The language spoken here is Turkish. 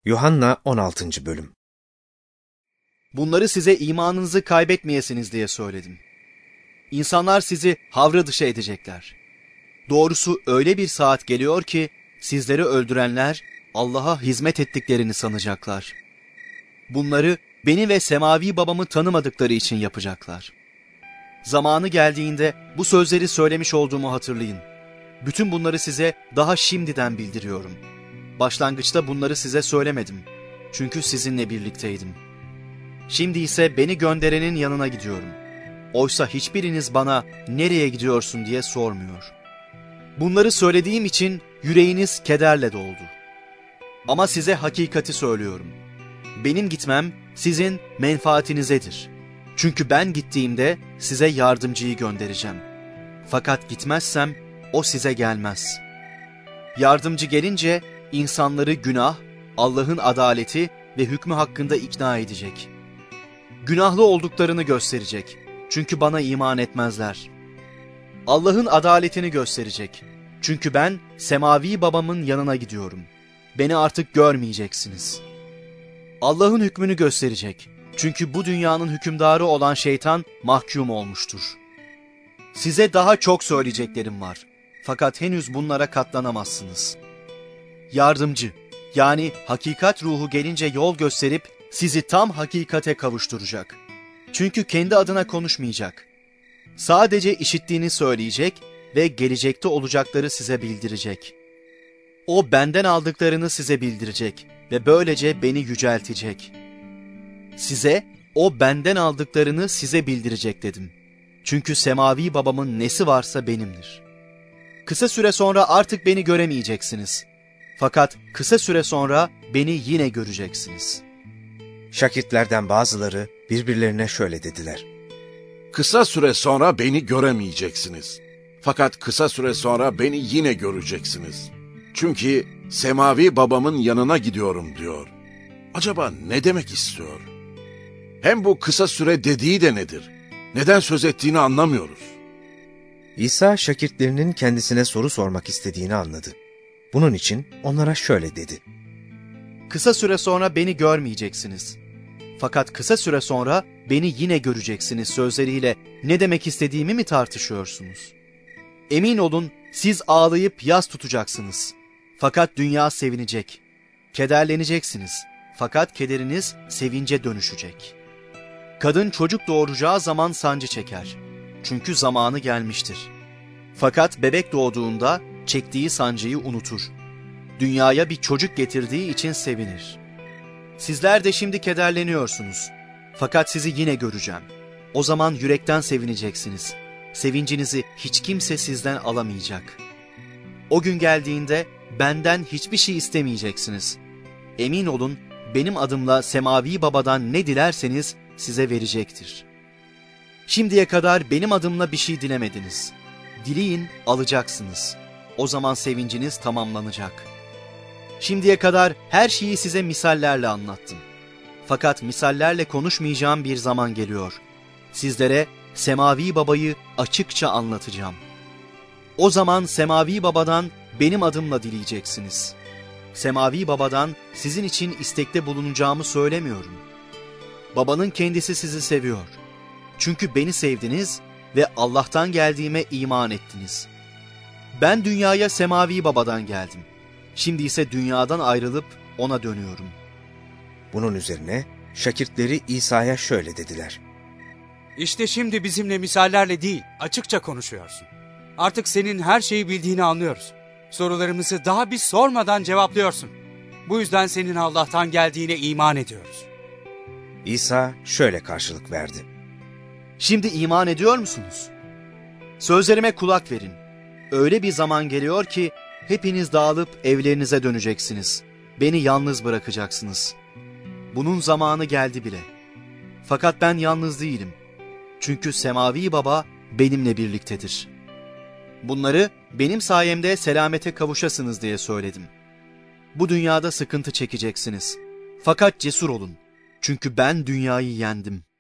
Yuhanna 16. Bölüm. Bunları size imanınızı kaybetmeyesiniz diye söyledim. İnsanlar sizi havra dışı edecekler. Doğrusu öyle bir saat geliyor ki sizleri öldürenler Allah'a hizmet ettiklerini sanacaklar. Bunları beni ve semavi babamı tanımadıkları için yapacaklar. Zamanı geldiğinde bu sözleri söylemiş olduğumu hatırlayın. Bütün bunları size daha şimdiden bildiriyorum. Başlangıçta bunları size söylemedim. Çünkü sizinle birlikteydim. Şimdi ise beni gönderenin yanına gidiyorum. Oysa hiçbiriniz bana nereye gidiyorsun diye sormuyor. Bunları söylediğim için yüreğiniz kederle doldu. Ama size hakikati söylüyorum. Benim gitmem sizin menfaatinizedir. Çünkü ben gittiğimde size yardımcıyı göndereceğim. Fakat gitmezsem o size gelmez. Yardımcı gelince insanları günah, Allah'ın adaleti ve hükmü hakkında ikna edecek. Günahlı olduklarını gösterecek. Çünkü bana iman etmezler. Allah'ın adaletini gösterecek. Çünkü ben semavi babamın yanına gidiyorum. Beni artık görmeyeceksiniz. Allah'ın hükmünü gösterecek. Çünkü bu dünyanın hükümdarı olan şeytan mahkum olmuştur. Size daha çok söyleyeceklerim var. Fakat henüz bunlara katlanamazsınız. Yardımcı, yani hakikat ruhu gelince yol gösterip sizi tam hakikate kavuşturacak. Çünkü kendi adına konuşmayacak. Sadece işittiğini söyleyecek ve gelecekte olacakları size bildirecek. O benden aldıklarını size bildirecek ve böylece beni yüceltecek. Size, o benden aldıklarını size bildirecek dedim. Çünkü semavi babamın nesi varsa benimdir. Kısa süre sonra artık beni göremeyeceksiniz. Fakat kısa süre sonra beni yine göreceksiniz. Şakirtlerden bazıları birbirlerine şöyle dediler. Kısa süre sonra beni göremeyeceksiniz. Fakat kısa süre sonra beni yine göreceksiniz. Çünkü semavi babamın yanına gidiyorum diyor. Acaba ne demek istiyor? Hem bu kısa süre dediği de nedir? Neden söz ettiğini anlamıyoruz. İsa şakirtlerinin kendisine soru sormak istediğini anladı. Bunun için onlara şöyle dedi. Kısa süre sonra beni görmeyeceksiniz. Fakat kısa süre sonra beni yine göreceksiniz sözleriyle ne demek istediğimi mi tartışıyorsunuz? Emin olun siz ağlayıp yas tutacaksınız. Fakat dünya sevinecek. Kederleneceksiniz. Fakat kederiniz sevince dönüşecek. Kadın çocuk doğuracağı zaman sancı çeker. Çünkü zamanı gelmiştir. Fakat bebek doğduğunda çektiği sancıyı unutur. Dünyaya bir çocuk getirdiği için sevinir. Sizler de şimdi kederleniyorsunuz. Fakat sizi yine göreceğim. O zaman yürekten sevineceksiniz. Sevincinizi hiç kimse sizden alamayacak. O gün geldiğinde benden hiçbir şey istemeyeceksiniz. Emin olun benim adımla semavi babadan ne dilerseniz size verecektir. Şimdiye kadar benim adımla bir şey dilemediniz. Dileyin alacaksınız. O zaman sevinciniz tamamlanacak. Şimdiye kadar her şeyi size misallerle anlattım. Fakat misallerle konuşmayacağım bir zaman geliyor. Sizlere semavi babayı açıkça anlatacağım. O zaman semavi babadan benim adımla dileyeceksiniz. Semavi babadan sizin için istekte bulunacağımı söylemiyorum. Babanın kendisi sizi seviyor. Çünkü beni sevdiniz ve Allah'tan geldiğime iman ettiniz. Ben dünyaya semavi babadan geldim. Şimdi ise dünyadan ayrılıp ona dönüyorum. Bunun üzerine şakirtleri İsa'ya şöyle dediler. İşte şimdi bizimle misallerle değil, açıkça konuşuyorsun. Artık senin her şeyi bildiğini anlıyoruz. Sorularımızı daha biz sormadan cevaplıyorsun. Bu yüzden senin Allah'tan geldiğine iman ediyoruz. İsa şöyle karşılık verdi. Şimdi iman ediyor musunuz? Sözlerime kulak verin. Öyle bir zaman geliyor ki hepiniz dağılıp evlerinize döneceksiniz. Beni yalnız bırakacaksınız. Bunun zamanı geldi bile. Fakat ben yalnız değilim. Çünkü semavi baba benimle birliktedir. Bunları benim sayemde selamete kavuşasınız diye söyledim. Bu dünyada sıkıntı çekeceksiniz. Fakat cesur olun. Çünkü ben dünyayı yendim.